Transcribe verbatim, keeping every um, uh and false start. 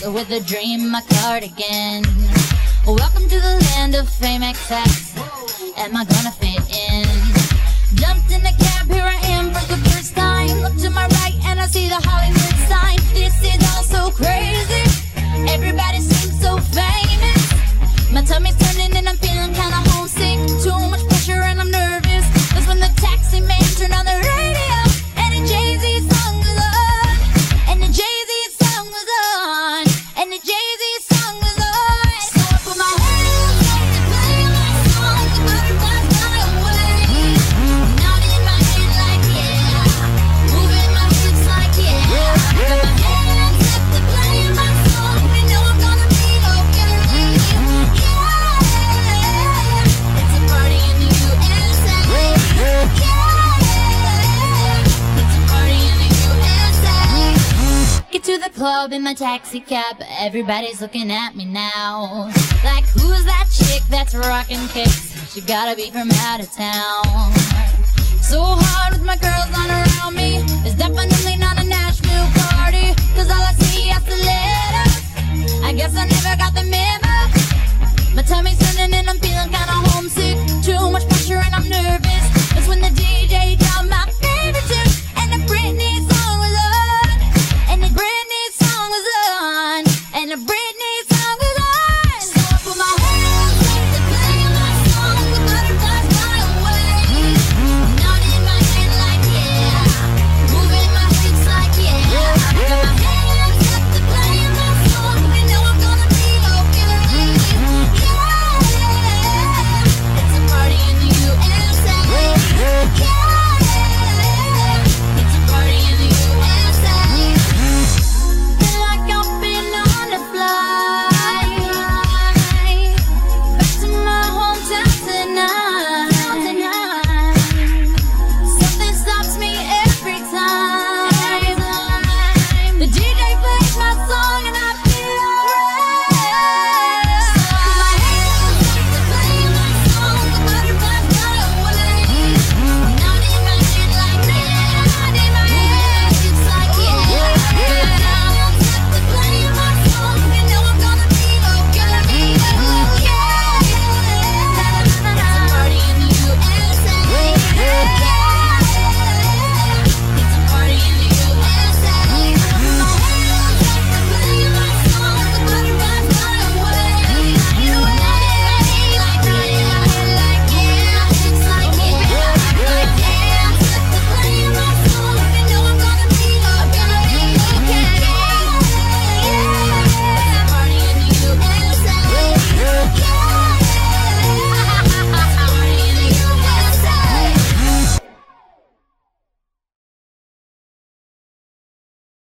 with a dream, my cardigan. Welcome to the land of fame excess. Am I gonna fit in? Jumped in the cab, here I am for the first time. Look to my right and I see the Hollywood sign. This is all so crazy. Everybody seems so famous. My tummy's turning and I'm feeling kinda homesick. Too much pressure and I'm nervous. That's when the taxi man turned on the radio and the Jay-Z song was on. And the Jay-Z song was on. And the Jay-Z song was on. So I put my hands up to play my song. The butterflies fly away. Nodding my head like yeah. Moving my hips like yeah. Got my hands up to play my song. We know I'm gonna be okay. To the club in my taxi cab, everybody's looking at me now. Like, who's that chick that's rockin' kicks? She gotta be from out of town. So hard with my girls on around me. It's definitely not a Nashville party, cause all I see is the letters. I guess I never got the memo. My tummy's turning and I'm feeling kinda homesick. Too much pressure and I'm nervous. That's when the D J dropped my favorite tune, and the Britney song was on. And the Britney song was on. And the Britney